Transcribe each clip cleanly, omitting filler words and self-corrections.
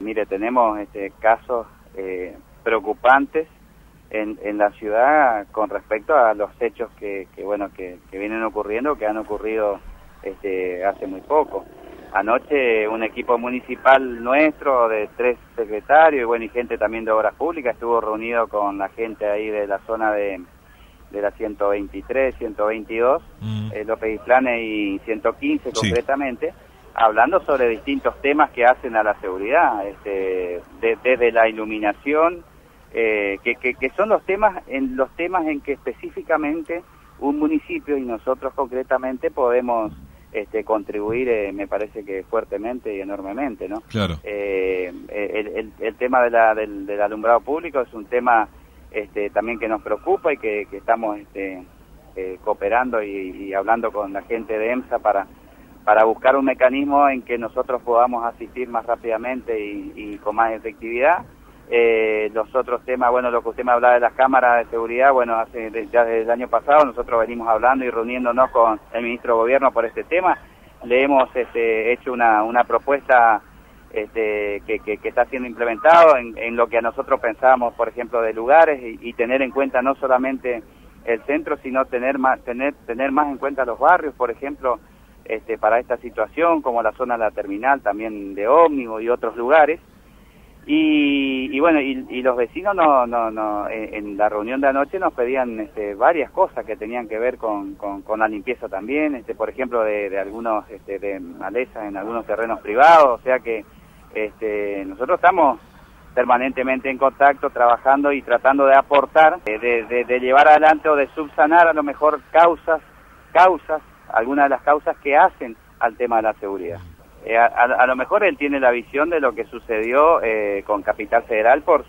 mire, tenemos casos preocupantes en la ciudad con respecto a los hechos que vienen ocurriendo, que han ocurrido hace muy poco. Anoche un equipo municipal nuestro de 3 secretarios y gente también de Obras Públicas estuvo reunido con la gente ahí de la zona de la 123, 122, López Islane y 115 concretamente, hablando sobre distintos temas que hacen a la seguridad, desde la iluminación, que son los temas en que específicamente un municipio y nosotros concretamente podemos contribuir, me parece que fuertemente y enormemente, ¿no? Claro. El tema del alumbrado público es un tema también que nos preocupa y que estamos cooperando y hablando con la gente de EMSA para buscar un mecanismo en que nosotros podamos asistir más rápidamente y con más efectividad. Los otros temas, lo que usted me hablaba de las cámaras de seguridad, ya desde el año pasado nosotros venimos hablando y reuniéndonos con el ministro de Gobierno por este tema. Le hemos hecho una propuesta que está siendo implementado en lo que a nosotros pensábamos, por ejemplo, de lugares y tener en cuenta no solamente el centro, sino tener más en cuenta los barrios, por ejemplo, para esta situación, como la zona de la terminal también de ómnibus y otros lugares. Y los vecinos en la reunión de anoche nos pedían varias cosas que tenían que ver con la limpieza también, por ejemplo de algunos de malezas en algunos terrenos privados, o sea que nosotros estamos permanentemente en contacto, trabajando y tratando de aportar, de llevar adelante o de subsanar a lo mejor causas, algunas de las causas que hacen al tema de la seguridad. A lo mejor él tiene la visión de lo que sucedió con Capital Federal por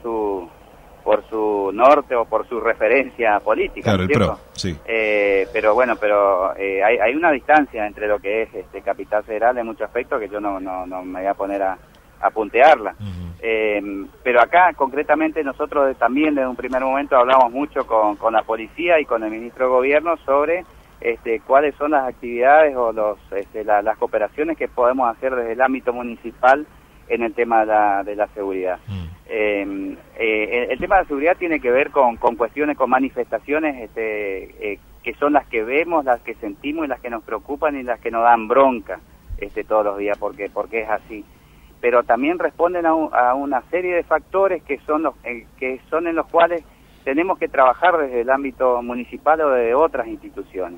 su norte o por su referencia política. Claro, el PRO, sí. Pero hay una distancia entre lo que es Capital Federal en muchos aspectos que yo no me voy a poner a puntearla. Pero acá concretamente nosotros también desde un primer momento hablamos mucho con la policía y con el ministro de Gobierno sobre cuáles son las actividades o las cooperaciones que podemos hacer desde el ámbito municipal en el tema de la seguridad. El tema de la seguridad tiene que ver con cuestiones, con manifestaciones que son las que vemos, las que sentimos y las que nos preocupan y las que nos dan bronca todos los días, porque es así. Pero también responden a una serie de factores que son en los cuales tenemos que trabajar desde el ámbito municipal o de otras instituciones.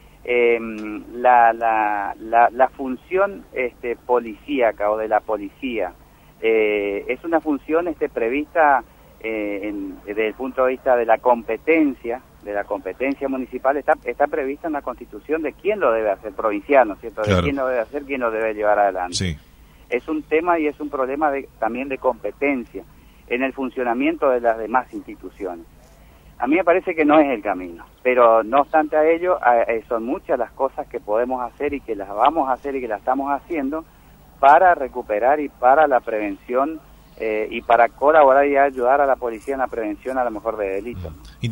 La función policíaca o de la policía es una función prevista desde el punto de vista de la competencia municipal, está prevista en la Constitución de quién lo debe hacer, provincial, ¿no es cierto? Claro. De quién lo debe hacer, quién lo debe llevar adelante. Sí. Es un tema y es un problema también de competencia en el funcionamiento de las demás instituciones. A mí me parece que no es el camino, pero no obstante a ello, son muchas las cosas que podemos hacer y que las vamos a hacer y que las estamos haciendo para recuperar y para la prevención y para colaborar y ayudar a la policía en la prevención a lo mejor de delitos.